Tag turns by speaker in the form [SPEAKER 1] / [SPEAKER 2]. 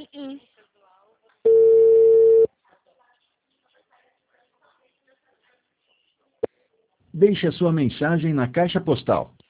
[SPEAKER 1] Uh-uh.
[SPEAKER 2] Deixe a sua mensagem na caixa postal